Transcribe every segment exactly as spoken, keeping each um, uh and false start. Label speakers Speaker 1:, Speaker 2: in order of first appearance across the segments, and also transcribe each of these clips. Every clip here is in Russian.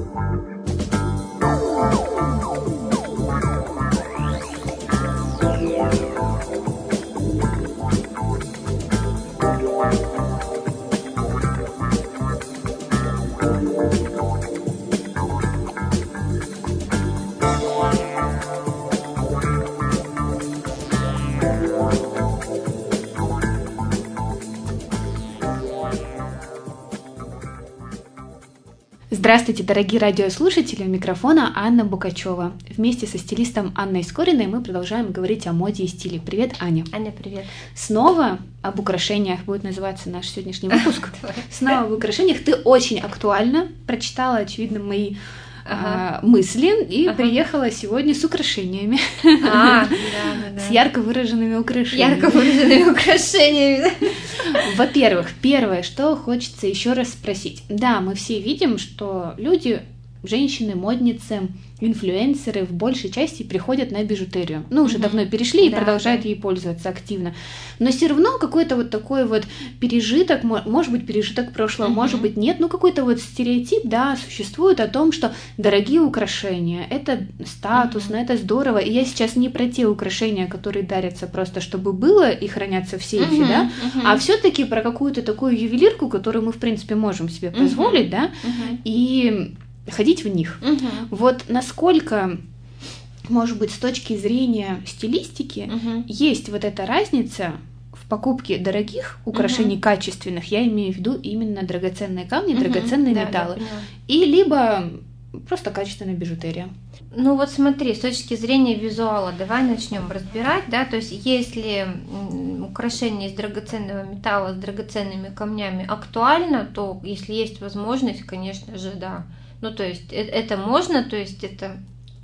Speaker 1: Здравствуйте, дорогие радиослушатели, у микрофона Анна Букачева. Вместе со стилистом Анной Скориной мы продолжаем говорить о моде и стиле. Привет, Аня.
Speaker 2: Аня, привет.
Speaker 1: Снова об украшениях будет называться наш сегодняшний выпуск. Снова об украшениях. Ты очень актуально прочитала, очевидно, мои ага. мысли и ага. приехала сегодня с украшениями.
Speaker 2: А, да, да, да.
Speaker 1: С ярко выраженными украшениями.
Speaker 2: Ярко выраженными украшениями.
Speaker 1: Во-первых, первое, что хочется еще раз спросить. Да, мы все видим, что люди, женщины, модницы, инфлюенсеры в большей части приходят на бижутерию. Ну, уже mm-hmm. давно перешли и да, продолжают да. ей пользоваться активно. Но все равно какой-то вот такой вот пережиток, может быть, пережиток прошлого, mm-hmm. может быть, нет, но какой-то вот стереотип, да, существует о том, что дорогие украшения, это статусно, mm-hmm. это здорово. И я сейчас не про те украшения, которые дарятся просто, чтобы было и хранятся в сейфе, mm-hmm. да, mm-hmm. а все-таки про какую-то такую ювелирку, которую мы, в принципе, можем себе позволить, mm-hmm. да, mm-hmm. и ходить в них. Угу. Вот насколько, может быть, с точки зрения стилистики, угу. есть вот эта разница в покупке дорогих украшений, угу. качественных, я имею в виду именно драгоценные камни, угу. драгоценные да, металлы, да, и либо просто качественная бижутерия.
Speaker 2: Ну вот смотри, с точки зрения визуала, давай начнем разбирать, да, то есть если украшение из драгоценного металла с драгоценными камнями актуально, то если есть возможность, конечно же, да. Ну, то есть это можно, то есть это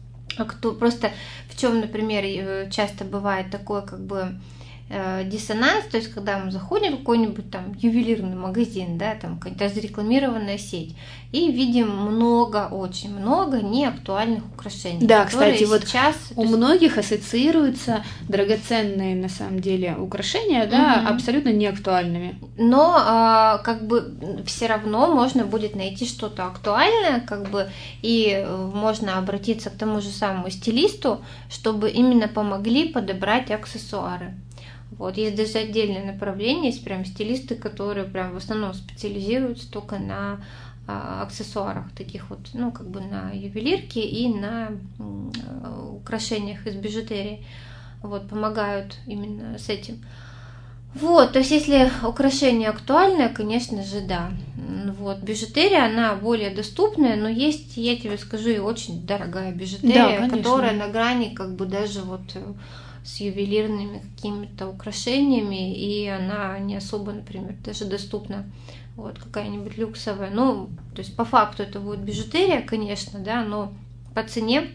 Speaker 2: просто в чем, например, часто бывает такое как бы диссонанс, то есть когда мы заходим в какой-нибудь там ювелирный магазин, да, там какая-то зарекламированная сеть, и видим много, очень много неактуальных украшений.
Speaker 1: Да, кстати, вот
Speaker 2: сейчас
Speaker 1: у есть... многих ассоциируются драгоценные на самом деле украшения, да, угу. абсолютно неактуальными.
Speaker 2: Но а, как бы все равно можно будет найти что-то актуальное, как бы, и можно обратиться к тому же самому стилисту, чтобы именно помогли подобрать аксессуары. Вот, есть даже отдельное направление, есть прям стилисты, которые прям в основном специализируются только на а, аксессуарах, таких вот, ну, как бы на ювелирке и на м, украшениях из бижутерии. Вот, помогают именно с этим. Вот, то есть если украшение актуальное, конечно же, да. Вот, бижутерия, она более доступная, но есть, я тебе скажу, и очень дорогая бижутерия, да, которая на грани, как бы даже вот с ювелирными какими-то украшениями, и она не особо, например, даже доступна, вот, какая-нибудь люксовая. Ну, то есть по факту это будет бижутерия, конечно, да, но по цене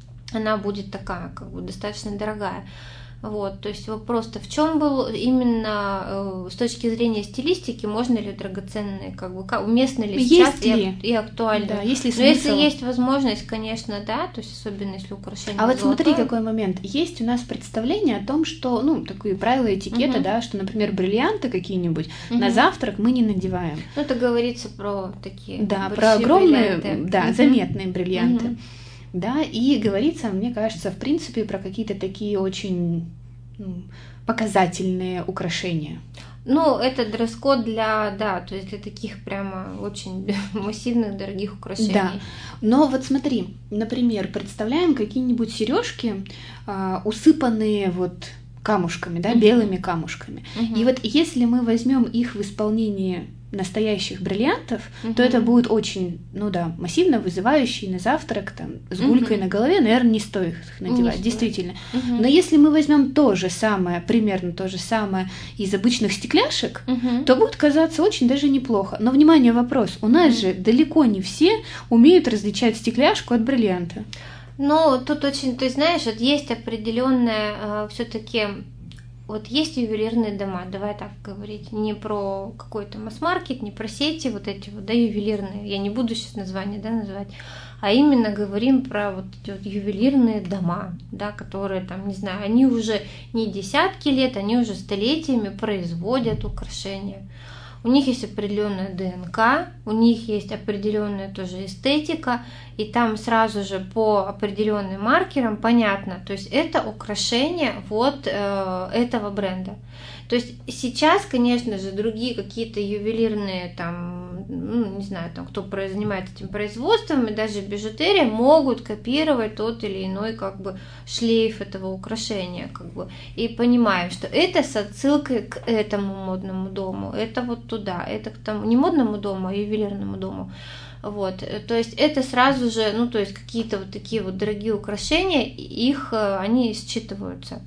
Speaker 2: она будет такая, как бы достаточно дорогая. Вот, то есть вопрос-то в чем был именно э, с точки зрения стилистики, можно ли драгоценные, как бы, уместно ли сейчас и, и актуально.
Speaker 1: Да, есть ли
Speaker 2: смысл? Но если есть возможность, конечно, да, то есть особенно если украшение
Speaker 1: А вот
Speaker 2: золотое.
Speaker 1: Смотри, какой момент. Есть у нас представление о том, что, ну, такие правила этикета, угу. да, что, например, бриллианты какие-нибудь угу. на завтрак мы не надеваем.
Speaker 2: Ну, это говорится про такие
Speaker 1: Да, про огромные,
Speaker 2: бриллианты.
Speaker 1: да,
Speaker 2: угу.
Speaker 1: заметные бриллианты.
Speaker 2: Угу.
Speaker 1: Да, и говорится, мне кажется, в принципе, про какие-то такие очень ну, показательные украшения.
Speaker 2: Ну, это дресс-код для, да, то есть для таких прямо очень массивных, дорогих украшений.
Speaker 1: Да, но вот смотри, например, представляем какие-нибудь сережки, э, усыпанные вот камушками, да, uh-huh. белыми камушками. Uh-huh. И вот если мы возьмем их в исполнении настоящих бриллиантов, uh-huh. то это будет очень, ну да, массивно, вызывающий на завтрак, там, с гулькой uh-huh. на голове, наверное, не стоит их надевать, не действительно. Uh-huh. Но если мы возьмем то же самое, примерно то же самое из обычных стекляшек, uh-huh. то будет казаться очень даже неплохо. Но, внимание, вопрос, у нас uh-huh. же далеко не все умеют различать стекляшку от бриллианта.
Speaker 2: Ну, тут очень, ты знаешь, вот есть определенная э, все-таки, вот есть ювелирные дома, давай так говорить, не про какой-то масс-маркет, не про сети вот эти вот, да, ювелирные, я не буду сейчас название, да, называть, а именно говорим про вот эти вот ювелирные дома, да, которые там, не знаю, они уже не десятки лет, они уже столетиями производят украшения. у них есть определенная ДНК, у них есть определенная тоже эстетика, и там сразу же по определенным маркерам понятно, то есть это украшение вот э, этого бренда. То есть сейчас, конечно же, другие какие-то ювелирные, там, ну, не знаю, там, кто занимается этим производством, и даже бижутерия могут копировать тот или иной как бы шлейф этого украшения, как бы, и понимаем, что это с отсылкой к этому модному дому, это вот туда, это к тому, не модному дому, а ювелирному дому. Вот, то есть это сразу же, ну, то есть какие-то вот такие вот дорогие украшения, их, они считываются.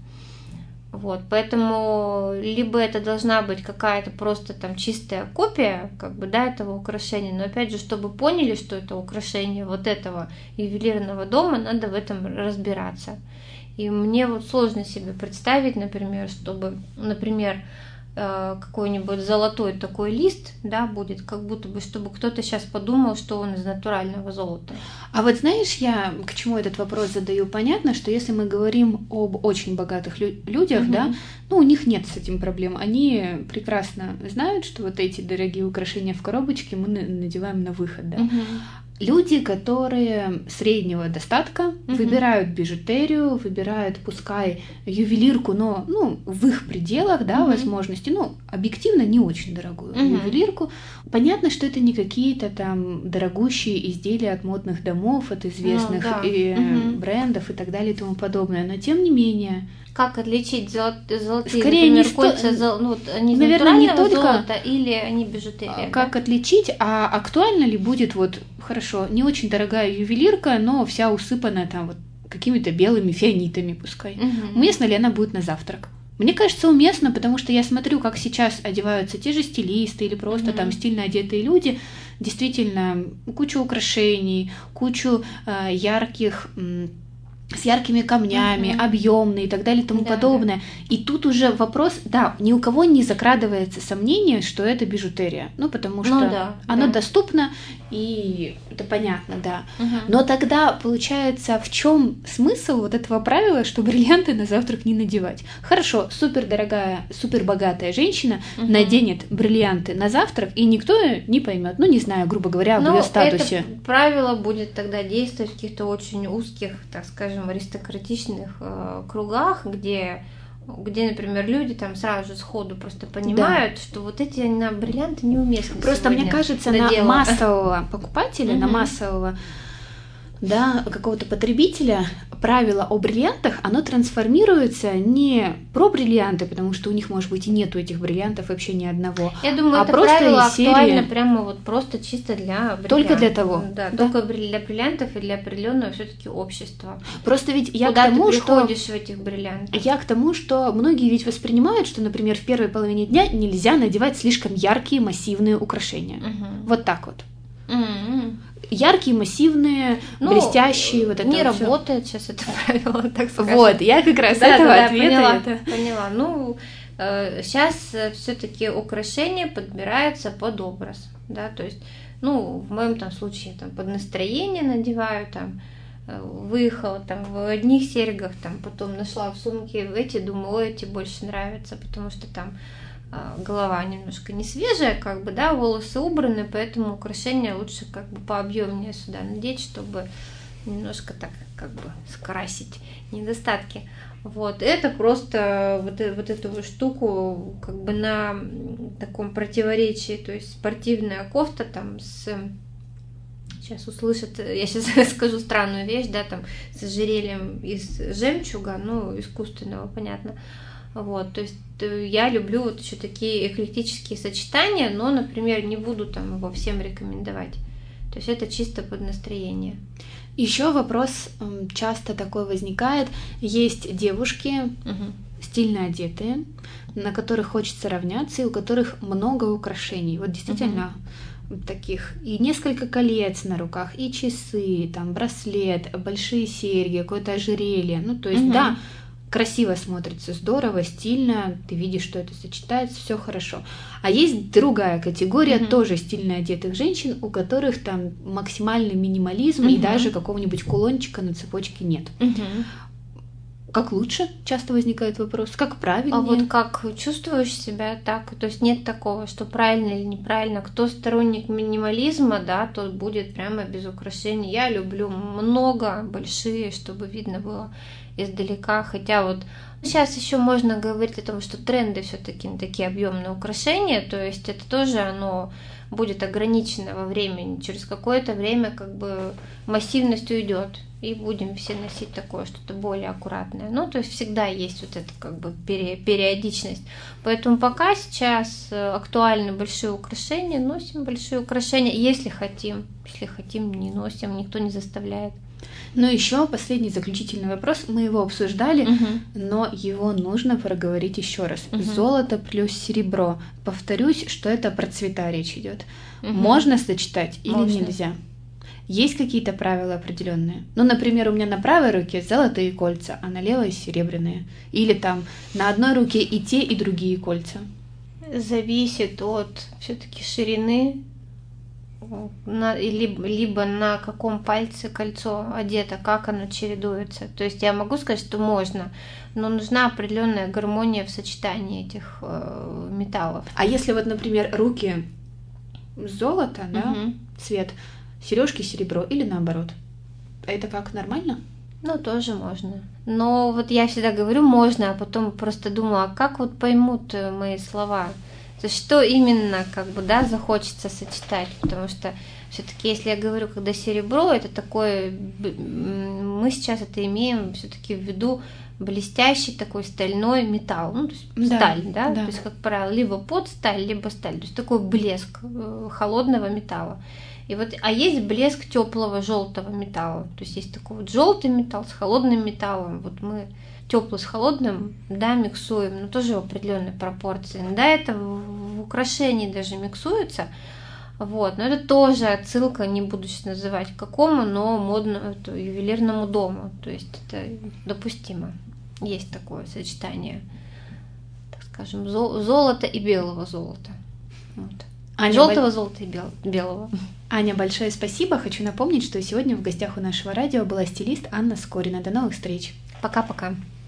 Speaker 2: Вот, поэтому либо это должна быть какая-то просто там чистая копия, как бы, да, этого украшения, но опять же, чтобы поняли, что это украшение вот этого ювелирного дома, надо в этом разбираться. И мне вот сложно себе представить, например, чтобы, например, какой-нибудь золотой такой лист, да, будет, как будто бы, чтобы кто-то сейчас подумал, что он из натурального золота.
Speaker 1: А вот знаешь, я к чему этот вопрос задаю? Понятно, что если мы говорим об очень богатых лю- людях, угу. да, ну, у них нет с этим проблем. Они прекрасно знают, что вот эти дорогие украшения в коробочке мы надеваем на выход, да. Угу. Люди, которые среднего достатка, угу. выбирают бижутерию, выбирают, пускай, ювелирку, но, ну, в их пределах, да, угу. возможности, ну, объективно не очень дорогую угу. ювелирку. Понятно, что это не какие-то там дорогущие изделия от модных домов, от известных ну, да. и, угу. брендов и так далее и тому подобное, но тем не менее...
Speaker 2: Как отличить золот, золотые,
Speaker 1: Скорее,
Speaker 2: например,
Speaker 1: не
Speaker 2: кольца,
Speaker 1: сто...
Speaker 2: зол... ну, вот они
Speaker 1: наверное, не только
Speaker 2: золота или они бижутерия?
Speaker 1: Как
Speaker 2: да?
Speaker 1: отличить, а актуально ли будет вот, хорошо, не очень дорогая ювелирка, но вся усыпана там вот какими-то белыми фианитами пускай. Угу. Уместно ли она будет на завтрак? Мне кажется, уместно, потому что я смотрю, как сейчас одеваются те же стилисты или просто mm-hmm. там стильно одетые люди. Действительно, кучу украшений, кучу э, ярких... М- с яркими камнями, uh-huh. объемные и так далее и тому да, подобное. Да. И тут уже вопрос, да, ни у кого не закрадывается сомнение, что это бижутерия. Ну, потому что
Speaker 2: ну, да,
Speaker 1: оно
Speaker 2: да.
Speaker 1: доступно, и это понятно, да.
Speaker 2: Uh-huh.
Speaker 1: Но тогда, получается, в чем смысл вот этого правила, что бриллианты на завтрак не надевать? Хорошо, супердорогая, супербогатая женщина uh-huh. наденет бриллианты на завтрак, и никто не поймет. Ну, не знаю, грубо говоря, об
Speaker 2: ну,
Speaker 1: ее статусе.
Speaker 2: Это правило будет тогда действовать в каких-то очень узких, так скажем, аристократичных э, кругах, где, где, например, люди там сразу же сходу просто понимают, да. что вот эти на бриллианты неуместны.
Speaker 1: Просто мне кажется, на
Speaker 2: дело.
Speaker 1: массового покупателя, на массового да, какого-то потребителя правило о бриллиантах, оно трансформируется не про бриллианты, потому что у них, может быть, и нету этих бриллиантов вообще ни одного.
Speaker 2: Я думаю,
Speaker 1: а
Speaker 2: это
Speaker 1: просто
Speaker 2: правило
Speaker 1: из серии...
Speaker 2: актуально прямо вот просто чисто для бриллиантов.
Speaker 1: Только для того?
Speaker 2: Да,
Speaker 1: да,
Speaker 2: только для бриллиантов и для определенного все-таки общества.
Speaker 1: Просто ведь я
Speaker 2: Куда
Speaker 1: к тому,
Speaker 2: ты приходишь
Speaker 1: что...
Speaker 2: в этих бриллиантах?
Speaker 1: Я к тому, что многие ведь воспринимают, что, например, в первой половине дня нельзя надевать слишком яркие массивные украшения. Угу. Вот так вот.
Speaker 2: Угу.
Speaker 1: Яркие, массивные, ну, блестящие, вот это
Speaker 2: не
Speaker 1: вот
Speaker 2: работает
Speaker 1: всё.
Speaker 2: Сейчас это правило, так скажем.
Speaker 1: Вот, я как раз
Speaker 2: да,
Speaker 1: этого
Speaker 2: да,
Speaker 1: ответа.
Speaker 2: Поняла,
Speaker 1: это...
Speaker 2: поняла. Ну, э, сейчас все-таки украшения подбираются под образ, да, то есть, ну, в моем там случае там под настроение надеваю, там, выехала там в одних серьгах, там, потом нашла в сумке эти, думаю, эти больше нравятся, потому что там голова немножко не свежая, как бы, да, волосы убраны, поэтому украшения лучше как бы пообъемнее сюда надеть, чтобы немножко так как бы скрасить недостатки. Вот, это просто вот, вот эту вот штуку как бы на таком противоречии, то есть спортивная кофта там с... Сейчас услышат, я сейчас скажу странную вещь, да, там с ожерельем из жемчуга, ну, искусственного, понятно. Вот, то есть я люблю вот еще такие эклектические сочетания, но, например, не буду там его всем рекомендовать. То есть это чисто под настроение.
Speaker 1: Еще вопрос часто такой возникает. Есть девушки, угу. стильно одетые, на которых хочется равняться, и у которых много украшений. Вот действительно угу. таких. И несколько колец на руках, и часы, там браслет, большие серьги, какое-то ожерелье. Ну, то есть, угу. да, красиво смотрится, здорово, стильно, ты видишь, что это сочетается, все хорошо. А есть другая категория, mm-hmm. тоже стильно одетых женщин, у которых там максимальный минимализм mm-hmm. и даже какого-нибудь кулончика на цепочке нет.
Speaker 2: Mm-hmm.
Speaker 1: Как лучше? Часто возникает вопрос. Как правильнее?
Speaker 2: А вот как чувствуешь себя, так. То есть нет такого, что правильно или неправильно. Кто сторонник минимализма, да, тот будет прямо без украшений. Я люблю много, большие, чтобы видно было издалека. Хотя вот сейчас еще можно говорить о том, что тренды все-таки на такие объемные украшения. То есть это тоже оно будет ограничено во времени. Через какое-то время как бы массивность уйдет. И будем все носить такое что-то более аккуратное. Ну, то есть всегда есть вот эта как бы пере, периодичность. Поэтому пока сейчас актуальны большие украшения, носим большие украшения, если хотим. Если хотим, не носим, никто не заставляет.
Speaker 1: Ну, еще последний заключительный вопрос. Мы его обсуждали,
Speaker 2: угу.
Speaker 1: но его нужно проговорить еще раз.
Speaker 2: Угу.
Speaker 1: Золото плюс серебро. Повторюсь, что это про цвета речь идет.
Speaker 2: Угу.
Speaker 1: Можно сочетать или
Speaker 2: Можно.
Speaker 1: нельзя? Есть какие-то правила определенные? Ну, например, у меня на правой руке золотые кольца, а на левой серебряные. Или там на одной руке и те, и другие кольца.
Speaker 2: Зависит от все-таки ширины, на, либо, либо на каком пальце кольцо одето, как оно чередуется. То есть я могу сказать, что можно, но нужна определенная гармония в сочетании этих э, металлов.
Speaker 1: А если вот, например, руки золото, да,
Speaker 2: угу.
Speaker 1: цвет, сережки серебро или наоборот. Это как, нормально?
Speaker 2: Ну, тоже можно. Но вот я всегда говорю можно, а потом просто думаю, а как вот поймут мои слова? То есть что именно как бы, да, захочется сочетать? Потому что все-таки, если я говорю, когда серебро, это такое, мы сейчас это имеем все-таки в виду блестящий такой стальной металл, ну, то есть да, сталь, да?
Speaker 1: да,
Speaker 2: то есть, как правило, либо под сталь, либо сталь, то есть такой блеск холодного металла. И вот, а есть блеск теплого желтого металла. То есть есть такой вот желтый металл с холодным металлом. Вот мы теплый с холодным, да, миксуем, но тоже в определенной пропорции. Да, это в украшении даже миксуется. Вот, но это тоже отсылка, не буду сейчас называть к какому, но модному, ювелирному дому. То есть это допустимо. Есть такое сочетание, так скажем, золота и белого золота. Вот.
Speaker 1: Аня,
Speaker 2: Желтого
Speaker 1: бо...
Speaker 2: золота и бел... белого.
Speaker 1: Аня, большое спасибо. Хочу напомнить, что сегодня в гостях у нашего радио была стилист Анна Скорина. До новых встреч.
Speaker 2: Пока-пока.